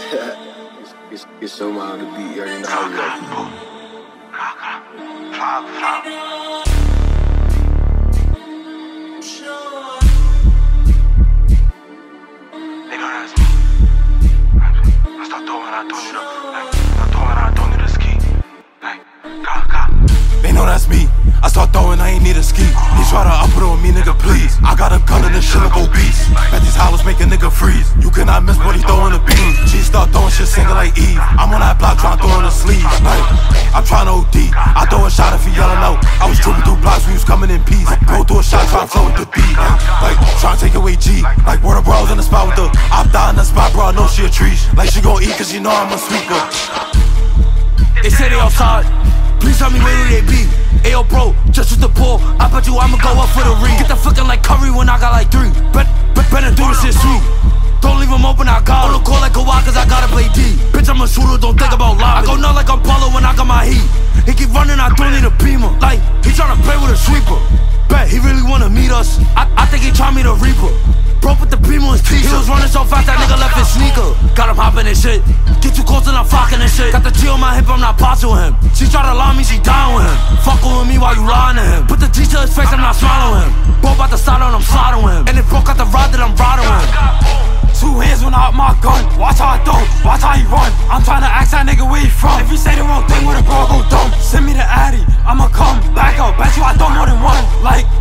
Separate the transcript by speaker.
Speaker 1: It's so mild to beat, you already know how we go.
Speaker 2: They know that's me. I start throwing, I don't need a ski. They know that's me. I start throwing, I ain't need a ski. He try to up it on me, nigga, please. I got a gun and this shit look obese. Bet these hollers make a nigga freeze. You cannot miss what he throwing the beam. She start throwing shit singing like Eve. I'm on that block trying to throw in the sleeve. Like, I'm trying to OD. I throw a shot if he yelling out. I was trooping through blocks when he was coming in peace. Go through a shot trying to flow with the beat. Like, trying to take away G. Like, word of bros in the spot with the op down in the spot, bro. I know she a treat. Like, she gon' eat cause she know I'm a sweeper. They say they outside. Please tell me where do they be? Ayo bro, just with the ball, I bet you I'ma go up for the ring. Get the fucking like Curry when I got like 3. Better do this shit sweet. Don't leave him open, I got him. Don't call like Kawhi cause I gotta play D. Bitch, I'm a shooter, don't think about lobby. I go nuts like I'm Paulo when I got my heat. He keep running, I don't need a beamer. Like, he tryna play with a sweeper. Bet, he really wanna meet us. I think he try me to Reaper. Bro put the beam on his t-shirt. He was running so fast that nigga left his sneaker. Got him hopping and shit. Get too close and I'm fucking and shit. Got the G on my hip, I'm not boxing with him. She try to lie me, she down with him. Fucking with me while you lying to him. Put the G to his face, I'm not swallowing him. Bro about to start on, I'm sliding with him. And if bro got the rod, then I'm riding with him. 2 hands when I up my gun. Watch how I throw, watch how he run. I'm trying to ask that nigga where he from. If he say the wrong thing with a bro, go dumb. Send me the Addy, I'ma come back up. Bet you I throw more than one. Like